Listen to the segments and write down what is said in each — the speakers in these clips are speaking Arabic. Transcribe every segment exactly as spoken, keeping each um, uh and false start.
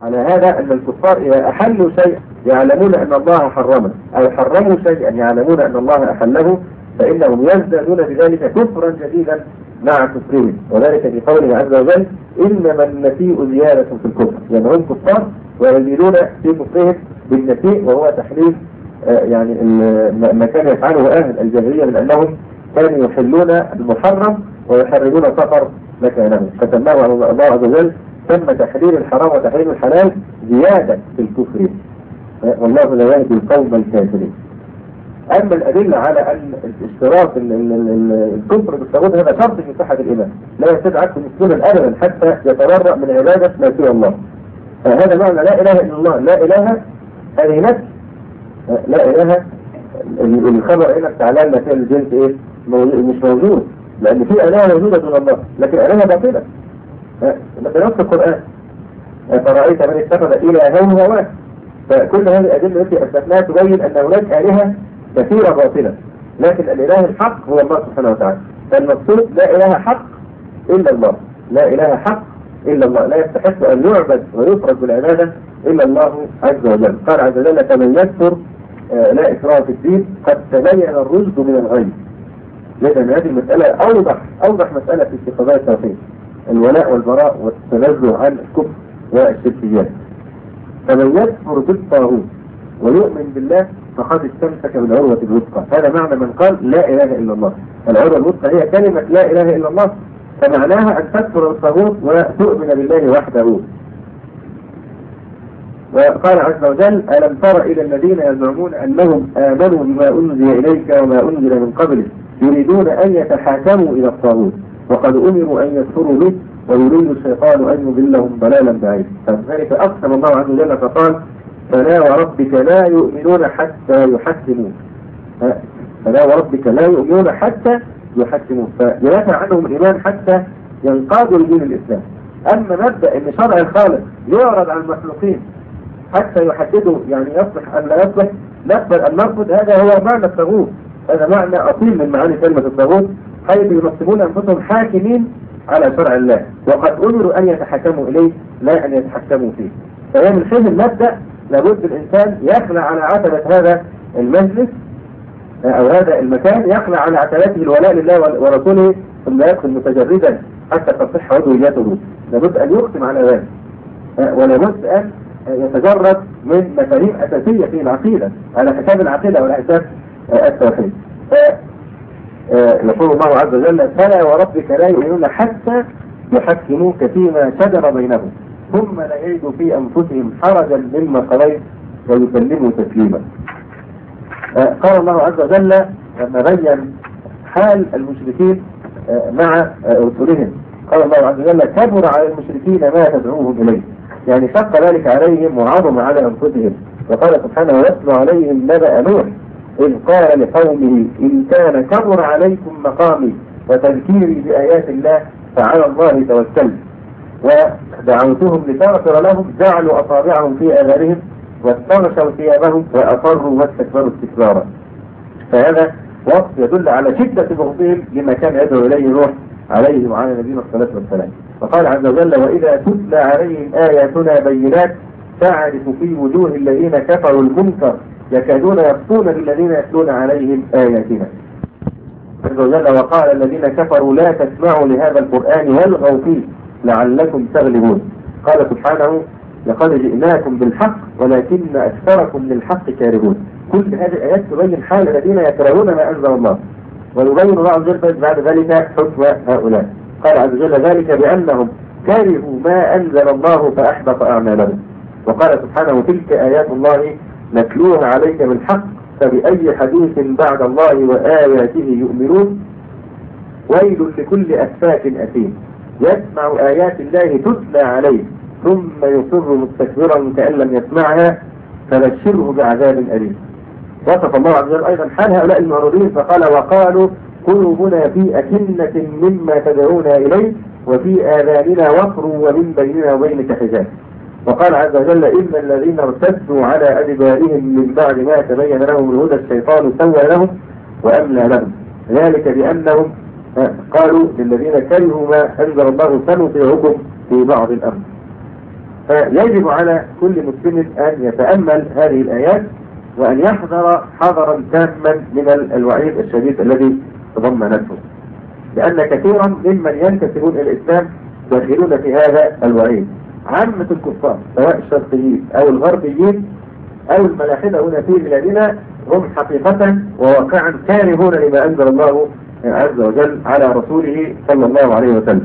على هذا أن الكفار إذا أحلوا شيئا يعلمون أن الله حرمه أو حرموا شيئا يعلمون أن الله أحله فإنهم يزدادون بذلك كفرا جديدا مع كفرهم، وذلك في قوله عز وجل إنما النسيء زيادة في الكفر، يعني هم كفار ويزيدون في كفرهم بالنسيء وهو تحليل آه يعني ما كان يفعله أهل الجاهلية من أنهم كانوا يحلون المحرم ويحرمون سفر مكانه، فسماه الله عز وجل تم تحليل الحرام وتحريم الحلال زيادة في الكفر، والله لا يهدي القوم الكافرين. أما الأدلة على أن اشتراك الكفر بالطاغوت هذا شرط في صحة الإيمان، لا يستدعي مسلما أبدا حتى يتبرأ من عبادة ما سوى الله. هذا معنى لا إله إلا الله، لا إله هذه نفس لا إله، الخبر هنا تعالى ما فيه الجنس إيه مش موجود، لأن في آلهة موجودة دون الله لكن آلهة باطلة. مثلا نفس القرآن فرأيت من اتخذ إلهين هواه، فكل هذه الأدلة التي أثبتناها تبين أن هناك آلهة كثيرة باطلة، لكن الإله الحق هو الله سبحانه وتعالى. فالمقصود لا إله حق إلا الله، لا إله حق إلا الله، لا يستحق أن يعبد ويفرد بالعبادة إلا الله عز وجل. قال عز وجل فمن يكفر آه لا إكراه في الدين قد تبين الرشد من الغي. لأن هذه المسألة أوضح أوضح مسألة في استقبال التوحيد، الولاء والبراء والتنزه عن الكفر والشركيات. فمن يكفر بالطاغوت ويؤمن بالله فقد استمسك بالعروة الوثقى. هذا معنى من قال لا إله إلا الله. العروة الوثقى هي كلمة لا إله إلا الله، فمعناها أن تكفر بالطاغوت وتؤمن بالله وحده. وقال عز وجل ألم تر إلى الذين يزعمون أنهم آمنوا بما أنزل إليك وما أنزل من قبلك يريدون أن يتحاكموا إلى الطاغوت وقد أمروا أن يكفروا به ويريد الشيطان أن يضلهم ضلالا بعيدا. فذلك أقسم الله عز وجل فقال فلا وربك لا يؤمنون حتى يحكموك. فلا وربك لا يؤمنون حتى يحكموك، فينفع عنهم الإيمان حتى ينقادوا لدين الإسلام. أما مبدأ أن شرع الخالق يعرض على المخلوقين حتى يحددوا يعني يصلح أم لا يصلح، نقبل أن نرفض، هذا هو معنى الطاغوت. هذا معنى أصيل من معاني كلمة الطاغوت، حيث ينصبون أنفسهم حاكمين على شرع الله وقد أمروا أن يتحكموا إليه لا أن يتحكموا فيه. فهي من حيث المبدأ لابد الإنسان يخلع على عتبة هذا المجلس أو هذا المكان، يخلع على عتبته الولاء لله ورسوله ثم يدخل متجردا حتى تصح عضويته. لابد أن يقسم على ذلك، ولابد أن يتجرد من مفاهيم أساسية في العقيدة على حساب العقيدة وعلى حساب التوحيد. يقول الله عز وجل فلا وربك لا يؤمنون حتى يحكموك فيما شجر بينهم ثم لا يجدوا في أنفسهم حرجا مما قضيت ويسلموا تسليما. قال الله عز وجل لما بين حال المشركين مع رسلهم قال الله عز وجل كبر على المشركين ما تدعوهم إليه، يعني شق ذلك عليهم وعظم على أنفسهم. وقال سبحانه ويتلو عليهم نبأ نوح إذ قال لقومه إن كان كبر عليكم مقامي وتذكيري بآيات الله فعلى الله توكلت ودعوتهم لتغفر لهم جعلوا أصابعهم في آذانهم واستغشوا ثيابهم وأصروا واستكبروا استكبارا. فهذا وصف يدل على شدة بغضهم لما كان يدعو إليه نوح عليه وعلى نبينا الصلاة والسلام. وقال عز وجل وإذا تتلى عليهم آياتنا بينات تعرف في وجوه الذين كفروا المنكر يكادون يخطون بالذين يتلون عليهم آياتنا. عز وجل وقال الذين كفروا لا تسمعوا لهذا القرآن والغوا فيه لعلكم تغلبون. قال سبحانه لقد جئناكم بالحق ولكن أكثركم للحق كارهون. كل هذه الآيات تبين حال الذين يكرهون ما أنزل الله، ويبين الله عز وجل بعد ذلك حكم هؤلاء. قال عز وجل ذلك بأنهم كرهوا ما أنزل الله فأحبط أعمالهم. وقال سبحانه تلك آيات الله نتلوها عليك بالحق فبأي حديث بعد الله وآياته يؤمنون ويل لكل أفاك أثيم يسمع آيات الله تتلى عليه ثم يصر مستكبرا كأن لم يسمعها فبشره بعذاب أليم. وصف الله عز وجل أيضا حال هؤلاء المعرضين فقال وقالوا قلوبنا في أكنة مما تدعونا إليه وفي آذاننا وقر ومن بيننا وبينك حجاب. وقال عز وجل إن الذين ارتدوا على أدبارهم من بعد ما تبين لهم الهدى الشيطان سوى لهم وأملى لهم ذلك بأنهم قالوا للذين كرهوا ما أنزل الله سنطيعكم في بعض الأمر. فيجب على كل مسلم أن يتأمل هذه الآيات وأن يحذر حذرا تاما من الوعيد الشديد الذي تضمنته، لأن كثيرا ممن ينتسبون إلى الإسلام داخلون في هذا الوعيد. عامة الكفار سواء الشرقيين أو الغربيين أو الملاحدة هنا في بلادنا هم حقيقة وواقعا كارهون لما أنزل الله عز وجل على رسوله صلى الله عليه وسلم.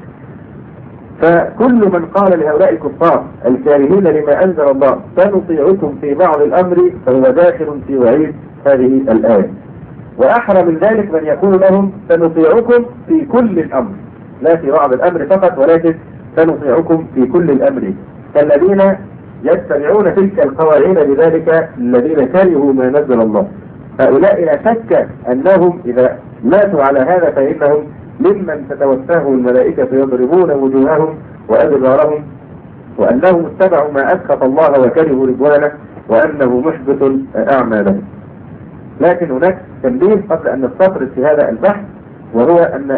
فكل من قال لهؤلاء الكفار الكارهين لما أنزل الله سنطيعكم في بعض الأمر فهو داخل في وعيد هذه الآية. وأحرى من ذلك من يقول لهم سنطيعكم في كل الأمر، لا في بعض الأمر فقط ولكن سنطيعكم في كل الأمر، كالذين يتبعون تلك القواعد لذلك الذين كرهوا ما نزل الله. هؤلاء لا شك أنهم إذا ماتوا على هذا فإنهم ممن تتوفاهم الملائكة يضربون وجوههم وأدبارهم، وأنهم اتبعوا ما أسخط الله وكرهوا رضوانه وأنه محبط أعمالهم. لكن هناك تنبيه قبل أن نستطرد في هذا البحث، وهو أن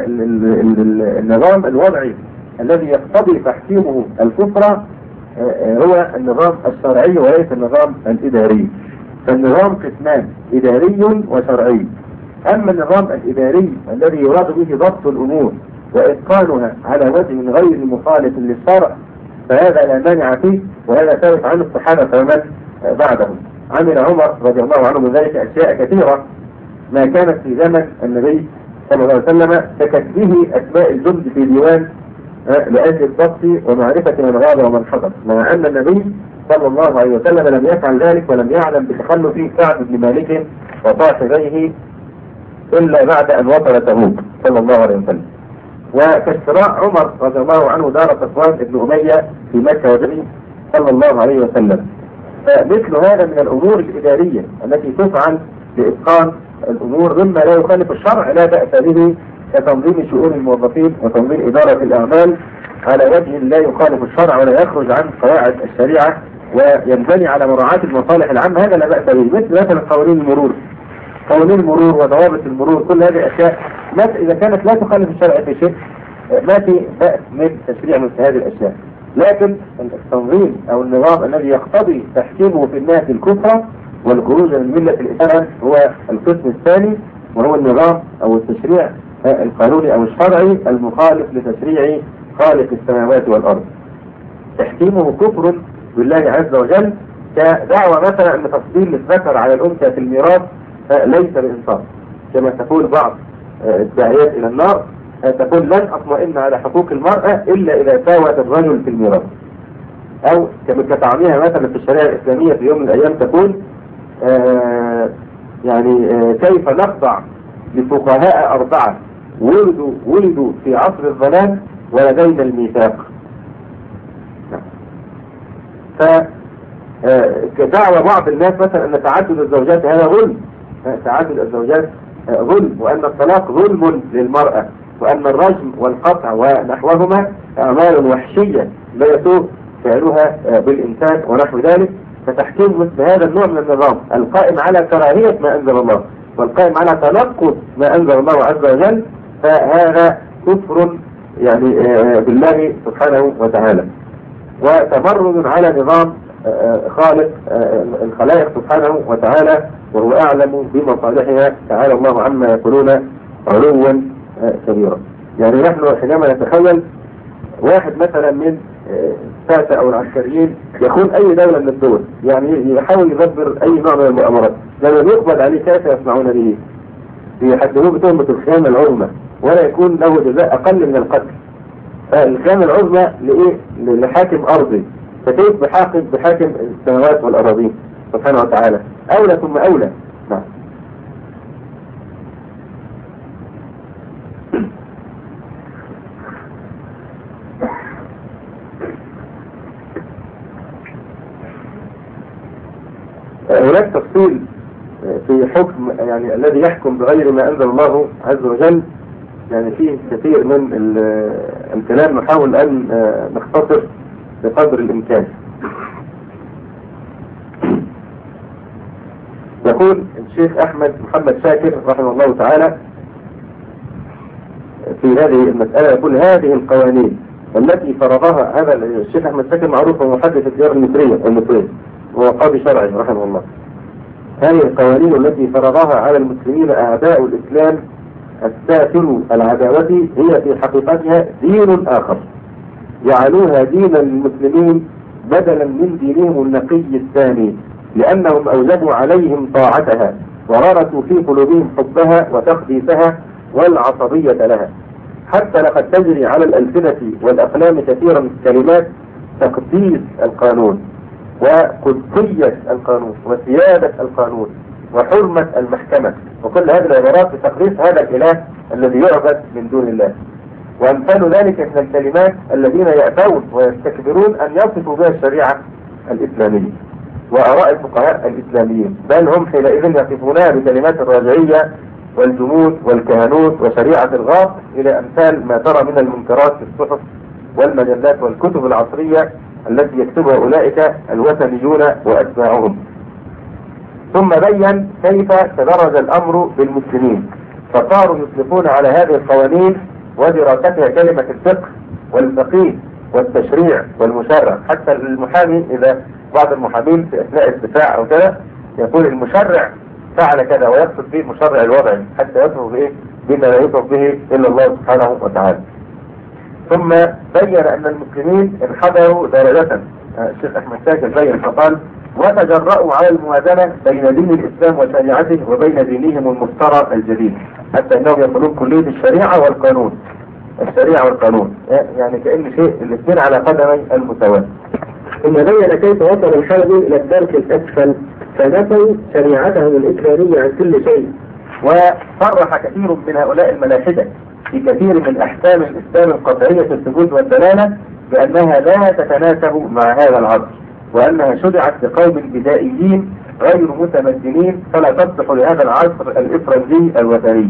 النظام الوضعي الذي يقتضي تحكيمه الكفر هو النظام الشرعي وليس النظام الإداري. فالنظام قسمان، إداري وشرعي. أما النظام الإداري الذي يراد به ضبط الأمور وإتقانها على وجه غير مخالف للشرع فهذا لا مانع فيه، وهذا ثابت عن الصحابة فمن بعدهم. عمل عمر رضي الله عنه من ذلك أشياء كثيرة ما كانت في زمن النبي صلى الله عليه وسلم ككتبه أسماء الجند في ديوان لأجل الضبط ومعرفة من غاب ومن حضر، مع أن النبي صلى الله عليه وسلم لم يفعل ذلك ولم يعلم بتخلف سعد بن مالك وصاحبيه إلا بعد أن وصل تبوك صلى الله عليه وسلم. وكاشتراء عمر رضي الله عنه دار صفوان بن أمية في مكة وجري صلى الله عليه وسلم. فمثل هذا من الأمور الإدارية التي تفعل لإتقان الأمور مما لا يخالف الشرع لا بأس به، كتنظيم شؤون الموظفين وتنظيم إدارة الأعمال على وجه لا يخالف الشرع ولا يخرج عن قواعد الشريعة وينبني على مراعاة المصالح العامة، هذا لا بأس به. مثل مثلا قوانين المرور قوانين المرور وضوابط المرور، كل هذه أشياء إذا كانت لا تخالف الشرع في شيء ما في بأس من تشريع مثل هذه الأشياء. لكن التنظيم أو النظام الذي يقتضي تحكيمه في الناس الكفر والخروج من ملة الإسلام هو القسم الثاني، وهو النظام أو التشريع القانوني أو الشرعي المخالف لتشريع خالق السماوات والأرض. تحكيمه كفر بالله عز وجل، كدعوة مثلا أن تفضيل الذكر على الأنثى في الميراث ليس بإنصاف، كما تقول بعض الداعيات إلى النار تقول لن أطمئن على حقوق المرأة إلا إذا ساوت الرجل في الميراث. أو كتعميها مثلا في الشريعة الإسلامية في يوم من الأيام تقول آه يعني آه كيف نخضع لفقهاء أربعة ولدوا ولدوا في عصر الظلام ولدينا الميثاق. فكدعوة بعض الناس مثلا أن تعدد الزوجات هذا ظلم، تعدد الزوجات ظلم، وأن الطلاق ظلم للمرأة، وأن الرجم والقطع ونحوهما أعمال وحشية لا يسوء فعلها بالإنسان ونحو ذلك. فتحكيم مثل هذا النوع من النظام القائم على كراهية ما أنزل الله والقائم على تنقض ما أنزل الله عز وجل فهذا كفر يعني بالله سبحانه وتعالى، وتمرد على نظام خالق الخلائق سبحانه وتعالى وهو أعلم بمصالحها تعالى الله عما يقولون علوا كبيرا. يعني نحن حينما نتخيل واحد مثلا من الساسة أو العسكريين يخون أي دولة من الدول، يعني يحاول يدبر أي نوع من المؤامرات، لما يقبض عليه كيف يسمعون به؟ يحددوه بتهمة الخيانة العظمى ولا يكون له جزاء أقل من القتل. فالخيانة العظمى لإيه؟ لحاكم أرضي، فكيف بحاكم بحاكم السماوات والأراضين سبحانه وتعالى؟ أولى ثم أولى. نعم. هناك تفصيل في حكم يعني الذي يحكم بغير ما أنزل الله عز وجل، يعني فيه كثير من الكلام نحاول أن نختصر بقدر الإمكان. يقول الشيخ أحمد محمد شاكر رحمه الله تعالى في هذه المسألة، يقول هذه القوانين التي فرضها هذا الشيخ أحمد شاكر معروف ومحدث الديار المصرية المصرية وهو قاضي شرعي رحمه الله. هذه القوانين التي فرضها على المسلمين أعداء الإسلام السافر العداوة هي في حقيقتها دين آخر، جعلوها دين المسلمين بدلا من دينهم النقي الثاني، لأنهم أوجبوا عليهم طاعتها وغرسوا في قلوبهم حبها وتقديسها والعصبية لها، حتى لقد تجري على الألسنة والأقلام كثيرا من كلمات تقديس القانون وقدسية القانون وسيادة القانون وحرمة المحكمة، وكل هذه العبارات بتقديس هذا الإله الذي يعبد من دون الله. وأمثال ذلك من الكلمات الذين يأتون ويستكبرون أن يصفوا بها الشريعة الإسلامية وآراء الفقهاء الإسلاميين، بل هم حينئذ يصفونها بكلمات الراجعية والجمود والكهنوت وشريعة الغاص إلى أمثال ما ترى من المنكرات في الصحف والمجلات والكتب العصرية التي يكتبها أولئك الوثنيون وأتباعهم. ثم بين كيف تدرج الأمر بالمسلمين، فصاروا يطلقون على هذه القوانين ودراستها كلمة الفقه والفقيه والتشريع والمشرع. حتى المحامي إذا بعض المحامين في أثناء الدفاع أو كذا يقول المشرع فعل كذا ويقصد به مشرع الوضع، حتى يصف به بما لا يصف به إلا الله سبحانه وتعالى. ثم بين أن المسلمين انحدروا درجة، الشيخ أحمد شاكر بين فقال وتجرأوا على الموازنة بين دين الإسلام وشريعته وبين دينهم المفترى الجديد، حتى أنهم يقولون كلية الشريعة والقانون، الشريعة والقانون يعني كأن شيء الاثنين على قدمي المساواة. ثم بين كيف وصل الحال إلى الدرك الأسفل فنفوا شريعتهم الإسلامية عن كل شيء، وصرح كثير من هؤلاء الملاحدة في كثير من أحكام الإسلام القطعية في الثبوت والدلالة بأنها لا تتناسب مع هذا العصر، وأنها شرعت لقوم بدائيين غير متمدنين فلا تصلح لهذا العصر الإفرنجي الوثني،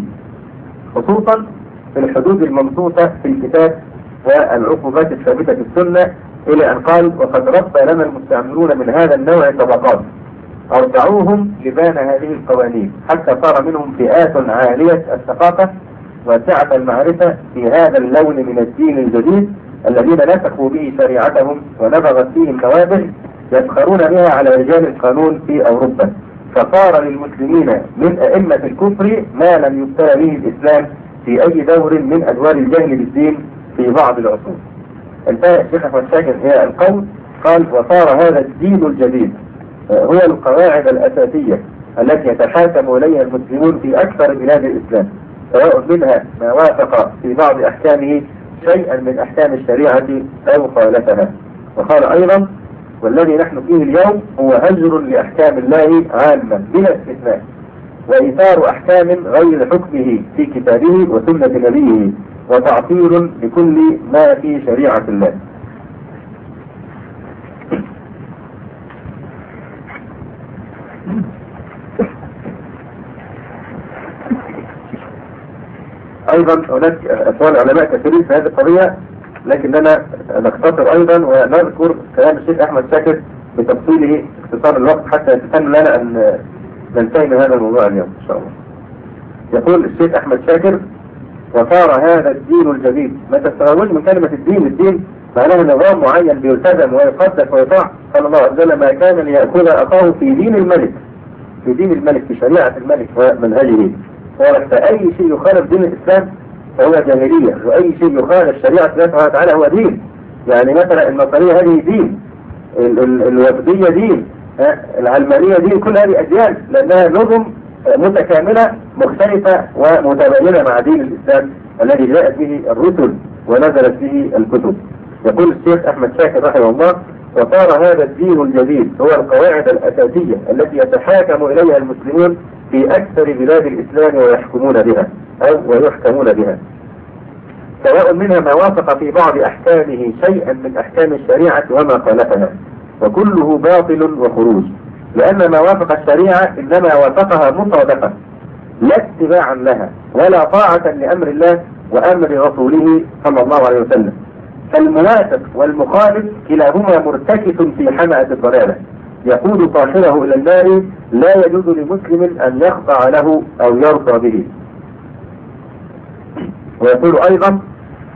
خصوصا في الحدود المنصوصة في الكتاب والعقوبات الثابتة في السنة، إلى أن قال وقد ربى لنا المستعمرون من هذا النوع طبقات أرجعوهم لبان هذه القوانين حتى صار منهم فئات عالية الثقافة وسعة المعرفة في هذا اللون من الدين الجديد الذين نسخوا به شريعتهم ونبغت فيهم نوابغ يسخرون بها على رجال القانون في أوروبا، فصار للمسلمين من أئمة الكفر ما لم يبتلى به الإسلام في أي دور من أدوار الجهل بالدين في بعض العصور. انتهى الشيخ أحمد شاكر هي القول قال وصار هذا الدين الجديد هو القواعد الأساسية التي يتحاكم إليها المسلمون في أكثر بلاد الإسلام، سواء منها ما وافق في بعض أحكامه شيئا من أحكام الشريعة أو خالفها. وقال أيضا والذي نحن فيه اليوم هو هجر لأحكام الله عاما بلا استثناء، وإيثار أحكام غير حكمه في كتابه وسنة نبيه، وتعطيل لكل ما في شريعة الله. أيضا هناك أقوال علماء كثيرين في هذه القضية، لكننا نختصر أيضا ونذكر كلام الشيخ أحمد شاكر بتفصيله اختصار الوقت حتى يتسنى لنا أن ننتهي من هذا الموضوع اليوم إن شاء الله. يقول الشيخ أحمد شاكر وصار هذا الدين الجديد، ما تستغلوش من كلمة الدين، الدين معناها نظام معين بيلتزم ويقدس ويطاع. قال الله عز وجل ما كان ليأخذ أخاه في دين الملك، في دين الملك في شريعة الملك ومنهجه، فأي شيء يخالف دين الإسلام فهو جاهلية، وأي شيء يخالف شريعة الله سبحانه وتعالى هو دين. يعني مثلا النصرية هذه دين، الوفدية دين، العلمانية دين، كل هذه أديان لأنها نظم متكاملة مختلفة ومتباينة مع دين الإسلام الذي جاءت به الرسل ونزلت به الكتب. يقول الشيخ أحمد شاكر رحمه الله وصار هذا الدين الجديد هو القواعد الأساسية التي يتحاكم إليها المسلمون في أكثر بلاد الإسلام ويحكمون بها أو ويحكمون بها، سواء منها ما وافق في بعض أحكامه شيئا من أحكام الشريعة وما خالفها، وكله باطل وخروج، لأن ما وافق الشريعة إنما وافقها مصادقة لا اتباعا لها ولا طاعة لأمر الله وأمر رسوله صلى الله عليه وسلم، فالموافق والمخالف كلاهما مرتكس في حمأة الضلالة يقود صاحبه إلى النار، لا يجوز لمسلم أن يخضع له أو يرضى به. ويقول أيضا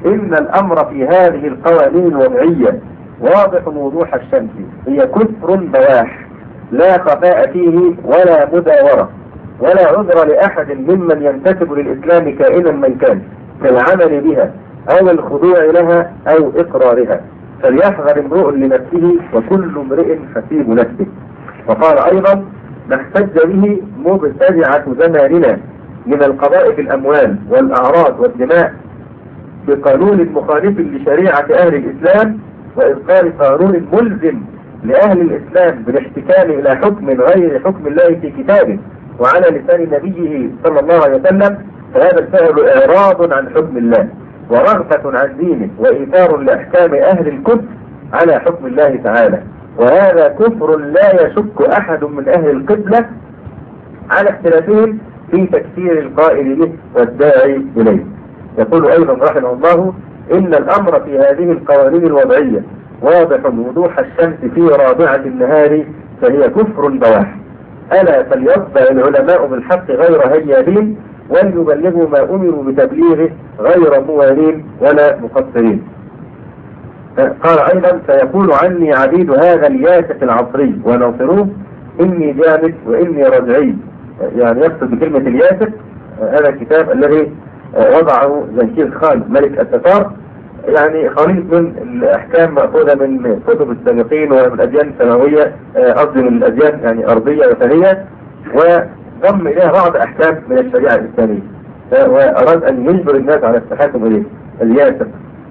إن الأمر في هذه القوانين الوضعية واضح وضوح الشمس، هي كفر بواح لا خفاء فيه ولا مداورة، ولا عذر لأحد ممن ينتسب للإسلام كائنا من كان في العمل بها أو الخضوع لها أو إقرارها، فليحذر امرؤ لنفسه وكل امرئ حسيب نفسه. وقال أيضا: ما احتج به مبتدعة زماننا من القضاء في الأموال والأعراض والدماء بقانون مخالف لشريعة أهل الإسلام، وإصدار قانون ملزم لأهل الإسلام بالاحتكام إلى حكم غير حكم الله في كتابه وعلى لسان نبيه صلى الله عليه وسلم، فهذا الفعل إعراض عن حكم الله ورغبة عن دينه وإيثار لأحكام أهل الكفر على حكم الله تعالى، وهذا كفر لا يشك أحد من أهل القبلة على اختلافهم في تكفير القائل به والداعي إليه. يقول أيضا رحمه الله: إن الأمر في هذه القوانين الوضعية واضح وضوح الشمس في رابعة النهار، فهي كفر بواح. ألا فليتبع العلماء بالحق غير هيابين، وليبلغوا ما أمروا بتبليغه غير موالين ولا مقصرين. قال أيضا: فيقول عني عبيد هذا الياسف العصري وناصروه إني جامد وإني رجعي. يعني يقصد بكلمة الياسف هذا الكتاب الذي وضعه زنكيز خان ملك التتار، يعني خليط من الأحكام مأخوذة من كتب السابقين ومن الأديان السماوية، قصدي من الأديان يعني أرضية وثنية، وضم إليها بعض أحكام من الشريعة الإسلامية، وأراد أن يجبر الناس على التحاكم إليه الياسف.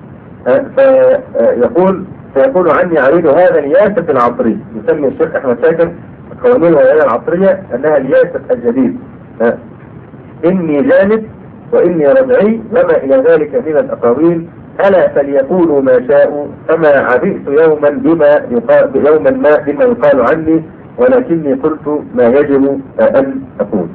فيقول فيقول عني عريض هذا الياسف العصري، يسمي الشيخ أحمد شاكر القوانين الوضعية العصرية أنها الياسف الجديد. إني جانب وإني رجعي وما إلى ذلك من الأقاويل، ألا فليقولوا ما شاءوا، فما عبئت يوما بما يقال يوما ما بما يقال عني، ولكني قلت ما يجب أن أقول.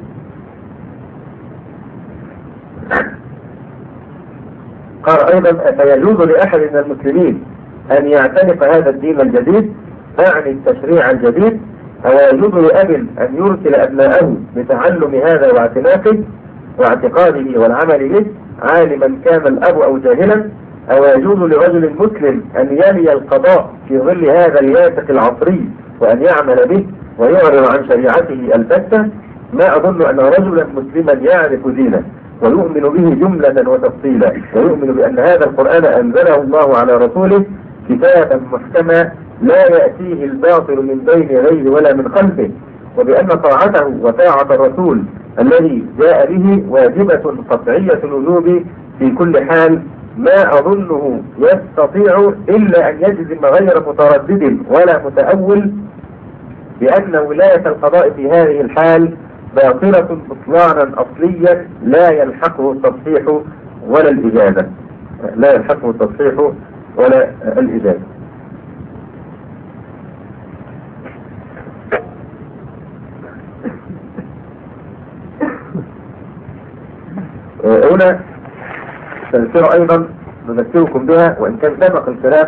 قال أيضا: فيجوز لأحد من المسلمين أن يعتنق هذا الدين الجديد أعني التشريع الجديد، أو يجوز لأب أن يرسل أبناءه لتعلم هذا واعتناقه واعتقاده والعمل به، عالما كان الأب أو جاهلا، أو يجوز لرجل مسلم أن يلي القضاء في ظل هذا الياسف العصري وأن يعمل به ويعرض عن شريعته البتة. ما أظن أن رجلا مسلما يعرف دينه ويؤمن به جملة وتفصيلا، ويؤمن بأن هذا القرآن أنزله الله على رسوله كتابا محكما لا يأتيه الباطل من بين يديه ولا من خلفه، وبأن طاعته وطاعة الرسول الذي جاء به واجبة قطعية الوجوب في كل حال، ما أظنه يستطيع إلا أن يجزم غير متردد ولا متأول بأن ولاية القضاء في هذه الحال باطلة بطلانا أصليا لا يلحقه التصحيح ولا الإجازة لا يلحقه التصحيح ولا الإجازة. هنا سنسير أيضا نذكركم بها، وإن كان سبق الكلام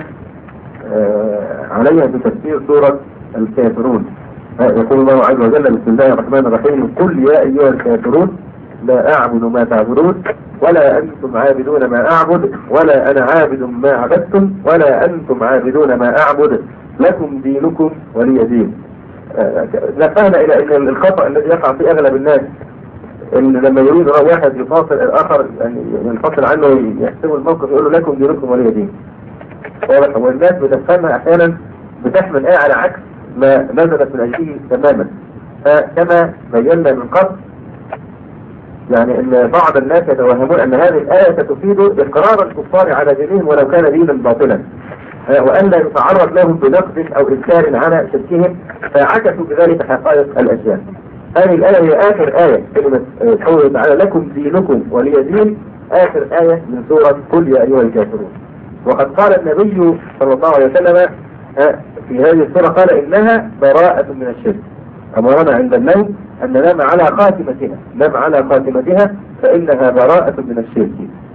عليها بتفسير سورة الكافرون. يقول الله عز وجل: بسم الله الرحمن الرحيم: قل يا أيها الكافرون لا أعبد ما تعبدون ولا أنتم عابدون ما أعبد ولا أنا عابد ما عبدتم ولا أنتم عابدون ما أعبد لكم دينكم ولي دين. نفعنا إلى أن الخطأ الذي يقع في أغلب الناس إن لما يريد واحد يفاصل الآخر يعني ينفصل عنه يحسب الموقف يقول له لكم دينكم ولي دين. والناس بتفهمها أحيانا بتحمل آية على عكس ما نزلت من أجله تماما. فكما بينا من قبل يعني ان بعض الناس يتوهمون ان هذه الآية تفيد اقرار الكفار على دينهم ولو كان دينا باطلا، وأن لا يتعرض لهم بنقد او انكار على شركهم، فعكسوا بذلك حقائق الاشياء. هذه الآية هي آخر آية كلمة قوله تعالى لكم دينكم ولي دين، آخر آية من سورة قل يا أيها الكافرون. وقد قال النبي صلى الله عليه وسلم في هذه السورة قال إنها براءة من الشرك، أمرنا عند النوم أن ننام على خاتمتها، نام على خاتمتها فإنها براءة من الشرك.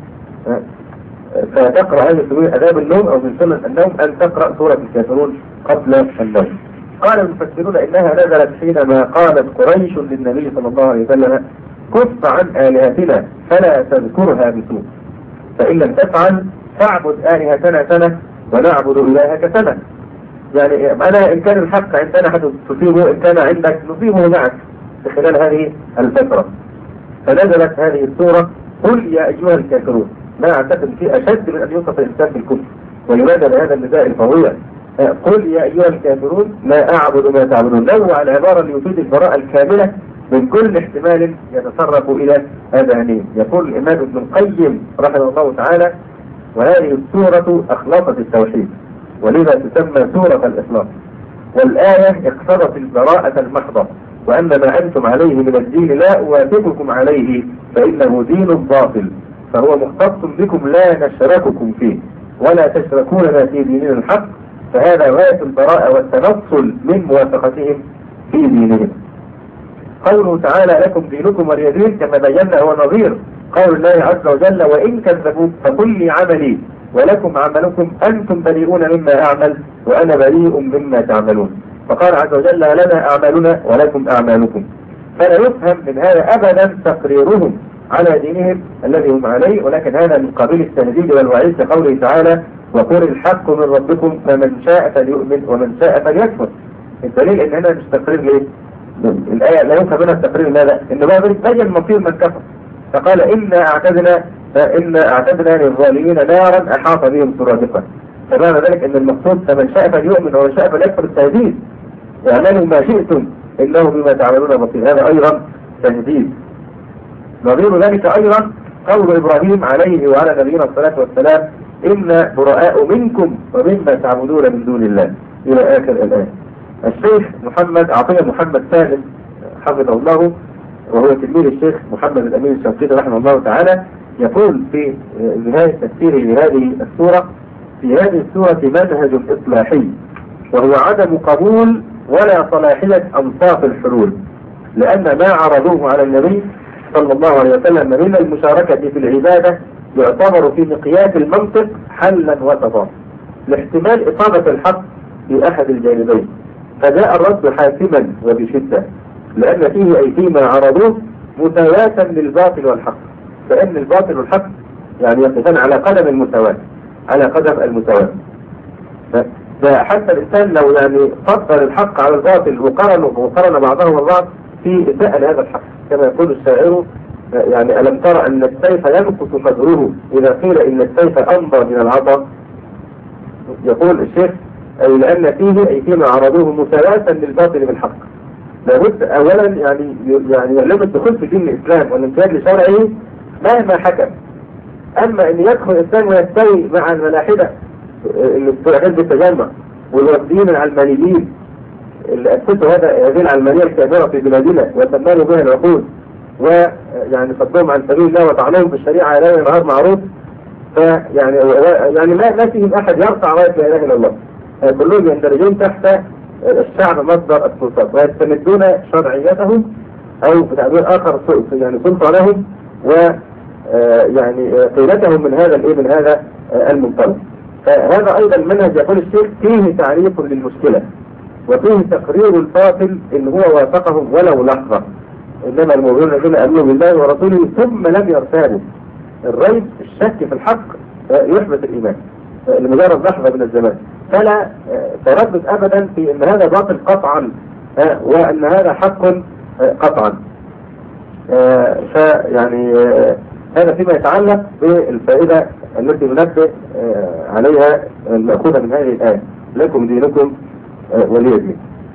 فتقرأ هذه السورة أداب النوم أو من سنة النوم أن تقرأ سورة الكافرون قبل النوم. قال المفسرون إنها نزلت حينما قالت قريش للنبي صلى الله عليه وسلم كف عن آلهتنا فلا تذكرها بسوء، فإن لم تفعل فاعبد آلهتنا سنة ونعبد إلهك سنة. يعني أنا إن كان الحق عندنا حد تصيبه، إن كان عندك نصيبه معك في خلال هذه الفترة. فنزلت هذه السورة قل يا أيها الكافرون. ما أعتقد في أشد من أن يوصف الإنسان بالكفر وينادى بهذا النداء الفظيع، قل يا أيها الكافرون لا أعبد ما تعبدون. نوع العبارة ليفيد البراءة الكاملة من كل احتمال يتصرف إلى أذهانهم. يقول الإمام ابن القيم رحمه الله تعالى: وهذه السورة أخلصت التوحيد ولذا تسمى سورة الإخلاص، والآية اقتضت البراءة المحضة، وأن ما أنتم عليه من الدين لا أوافقكم عليه فإنه دين باطل، فهو مختص بكم لا نشرككم فيه ولا تشركوننا في ديننا الحق، فهذا غاية البراءة والتنصل من موافقتهم في دينهم. قوله تعالى لكم دينكم ولي دين كما بينا هو نظير قول الله عز وجل: وإن كذبوك فقل لي عملي ولكم عملكم أنتم بريئون مما أعمل وأنا بريء مما تعملون. فقال عز وجل: لنا أعمالنا ولكم أعمالكم. فلا يفهم من هذا أبدا تقريرهم على دينهم الذي هم عليه، ولكن هذا من قبيل التهديد والوعيد لقوله تعالى: وقل الحق من ربكم فمن شاء فليؤمن ومن شاء فليكفر. الدليل ان هنا مش تقرير ليه؟ الآية لا يفهم منها التقرير ماذا؟ انه بقى بين مصير من كفر، فقال إنا أعتدنا إنا أعتدنا للظالمين نارا أحاط بهم سرادقا. فمعنى ذلك ان المقصود فمن شاء فليؤمن ومن شاء فليكفر التهديد، اعملوا ما شئتم إنه بما تعملون بصير. هذا أيضا تهديد. نظير ذلك أيضا قول إبراهيم عليه وعلى نبينا الصلاة والسلام: إن براء منكم ومما تعبدون من دون الله، إلى آخر الآية. الشيخ محمد عطية محمد سالم حفظه الله وهو تلميذ الشيخ محمد الأمين الشنقيطي رحمه الله تعالى يقول في نهاية تفسيره لهذه السورة: في هذه السورة منهج إصلاحي، وهو عدم قبول ولا صلاحية أنصاف الحلول، لأن ما عرضوه على النبي صلى الله عليه وسلم من المشاركة في العبادة يعتبر في مقياس المنطق حلا وسطا لاحتمال إصابة الحق في أحد الجانبين، فجاء الرد حاسما وبشدة، لأن فيه أي فيما عرضوه مساواة للباطل والحق، فإن الباطل والحق يعني يقفان على قدم المساواة، على قدم المساواة. فحتى الإنسان لو يعني فضل الحق على الباطل وقارن وقارن بعضهم البعض في إساءة لهذا الحق، كما يقول الشاعر يعني: ألم ترى أن السيف ينقص قدره إذا قيل إن السيف أمضى من العطا. يقول الشيخ: أي لأن فيه أي فيما عرضوه مساواة للباطل بالحق. لابد أولا يعني يعني يعلم الدخول في دين الإسلام والامتياز لشرعه مهما حكم. أما أن يدخل الإسلام ويستوي مع الملاحدة اللي بتعتد بالتجمع والوفديين العلمانيين اللي أسسوا هذا هذه العلمانية الكامرة في بلادنا وسموا بها العقود، ويعني صدهم عن سبيل الله وطعنهم بالشريعة لا نهار معروف. فيعني يعني ما ما فيهم أحد يرفع راية لا إله إلا الله، كلهم يندرجون تحت الشعب مصدر السلطات ويستمدون شرعيتهم أو بتعبير آخر يعني سلطانهم ويعني قيلتهم من هذا الإيه من هذا المنطلق. فهذا أيضا المنهج يقول الشيخ فيه تعريف للمشكلة وفيه تقرير الباطل إن هو وافقهم ولو لحظة، إنما المؤمنون الذين آمنوا بالله ورسوله ثم لم يرتابوا. الريب الشك في الحق يحبط الإيمان لمجرد لحظة من الزمان، فلا تردد أبدا في أن هذا باطل قطعا وأن هذا حق قطعا. فيعني هذا فيما يتعلق بالفائدة التي ننبه عليها المأخوذة من هذه الآية: لكم دينكم ولي دين.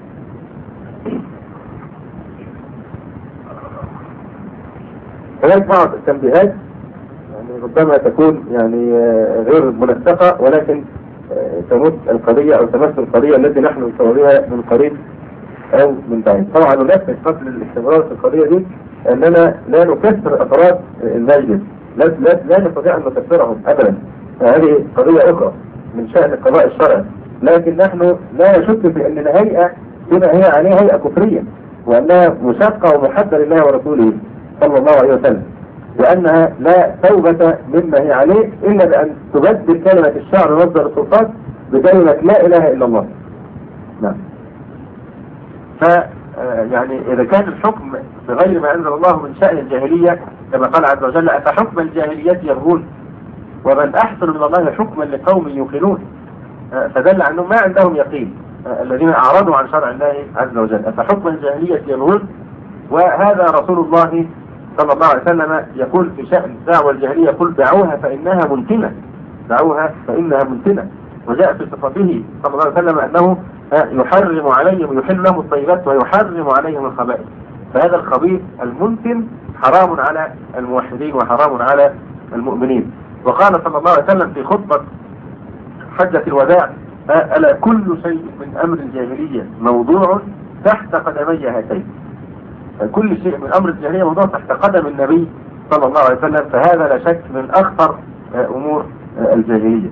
هناك بعض التنبيهات يعني ربما تكون يعني غير منسقة، ولكن تمس القضية أو تمس القضية التي نحن نصورها من قريب أو من بعيد. طبعا هناك من قبل الاستمرار في القضية دي أننا لا نكسر أفراد المجلس، لا, لا, لا نستطيع أن نكسرهم أبدا، هذه قضية أخرى من شأن القضاء الشرعي، لكن نحن لا نشك في أننا هيئة بما هي عليه هيئة كفرية، وأنها مشقة ومحدة لله ورسوله صلى الله عليه وسلم، وأنها لا توبة مما هي عليه إلا بأن تبدل كلمة الشعب مصدر السلطات بكلمة لا إله إلا الله. نعم. ف يعني إذا كان الحكم بغير ما أنزل الله من شأن الجاهلية كما قال عز وجل: أفحكم الجاهلية يبغون، ومن أحسن من الله حكما لقوم يوقنون. فدل أنهم ما عندهم يقين الذين أعرضوا عن شرع الله عز وجل، فحكم الجاهلية يبغون. وهذا رسول الله صلى الله عليه وسلم يقول في شأن دعوة الجاهلية: يقول دعوها فإنها منتنة، دعوها فإنها منتنة. وجاء في صفته صلى الله عليه وسلم أنه يحرم عليهم ويحل لهم الطيبات ويحرم عليهم الخبائث. فهذا الخبيث المنتن حرام على الموحدين وحرام على المؤمنين. وقال صلى الله عليه وسلم في خطبة حجة الوداع: ألا كل شيء من أمر الجاهلية موضوع تحت قدمي هاتين. كل شيء من أمر الجاهلية موضوع تحت قدم النبي صلى الله عليه وسلم، فهذا لا شك من أخطر أمور الجاهلية.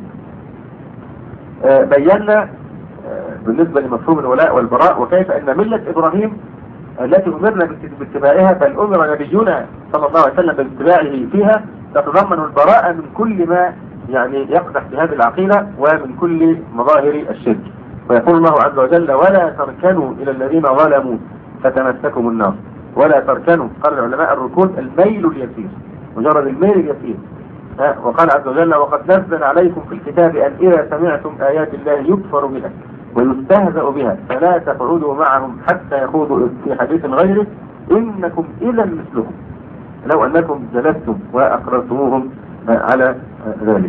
بينا بالنسبة لمفهوم الولاء والبراء وكيف أن ملة إبراهيم التي أمرنا باتباعها، بل أمر نبينا صلى الله عليه وسلم باتباعه فيها، تتضمن البراءة من كل ما يعني يقدح في هذه العقيدة ومن كل مظاهر الشرك. ويقول الله عز وجل: ولا تركنوا إلى الذين ظلموا فتمسكم النار. ولا تركنوا، قال العلماء الركون الميل اليسير، مجرد الميل اليسير. وقال عز وجل: وقد نزل عليكم في الكتاب أن إذا سمعتم آيات الله يكفر بها ويستهزأ بها فلا تقعدوا معهم حتى يخوضوا في حديث غيره إنكم إذا مثلهم لو أنكم جلستم وأقررتموهم على ذلك.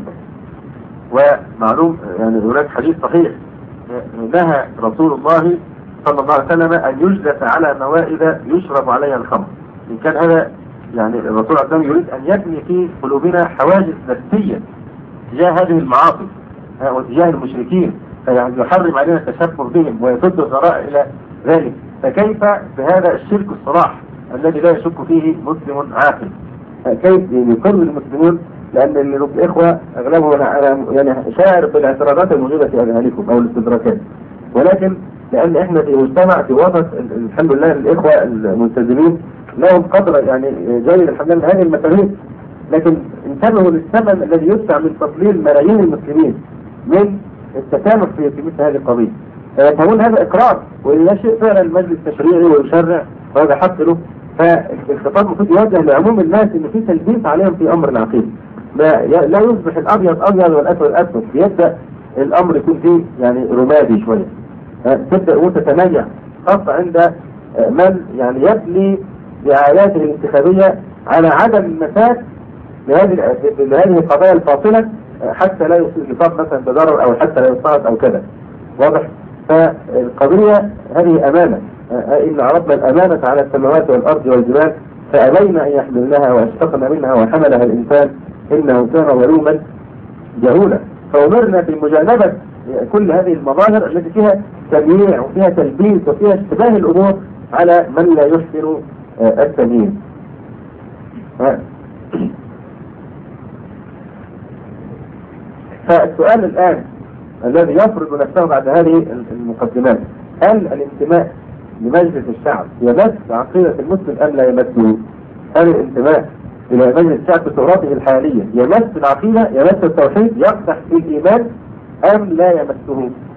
ومعلوم يعني هناك حديث صحيح نهى رسول الله صلى الله عليه وسلم أن يجلس على موائد يشرب عليها الخمر. إن كان هذا يعني الرسول عليه السلام يريد أن يبني في قلوبنا حواجز نفسية تجاه هذه المعاصي وتجاه المشركين، فيعني يحرم علينا التشبه بهم ويصد الذرائع إلى ذلك. فكيف بهذا الشرك الصراح الذي لا يشك فيه مسلم عاقل؟ كيف يقر المسلمون؟ لأن الإخوة أغلبهم يعني شاعر بالاعتراضات الموجودة في أذهانكم أو الاستدراكات، ولكن لأن إحنا في مجتمع في وسط الحمد لله الإخوة الملتزمين لهم قدر يعني جيد الحمد لله هذه المفاهيم، لكن انتبهوا للثمن الذي يدفع من تضليل ملايين المسلمين من التسامح في مثل هذه القضية. فيفهمون هذا إقرار ولا شيء فعلا المجلس التشريعي ويشرع وهذا حق له. فالخطاب المفروض يوجه لعموم الناس إن في تلبيس عليهم في أمر العقيدة، لا يصبح الأبيض أبيض والأسود أسود، يبدأ الأمر يكون فيه يعني رمادي شوية، تبدأ الأمور تتنيع، خاصة عند من يعني يبني دعاياته الانتخابية على عدم المساس لهذه لهذه القضايا الفاصلة حتى لا يصاب مثلا بضرر أو حتى لا يصاب أو كذا. واضح؟ فالقضية هذه أمانة، إن عرضنا الأمانة على السماوات والأرض والجبال فأبين أن يحملنها واشتقنا منها وحملها الإنسان إنه كان ظلوما جهولا. فأمرنا بمجانبة كل هذه المظاهر التي فيها تمييع وفيها تلبيس وفيها اشتباه الأمور على من لا يحسن التمييز. فالسؤال الآن الذي يفرض نفسه بعد هذه المقدمات: هل الانتماء لمجلس الشعب يمس عقيدة المسلم أم لا يمسه؟ هل الانتماء إلى مجلس الشعب بصورته الحالية يمس العقيدة، يمس التوحيد، يقدح في الإيمان أم لا يمسه؟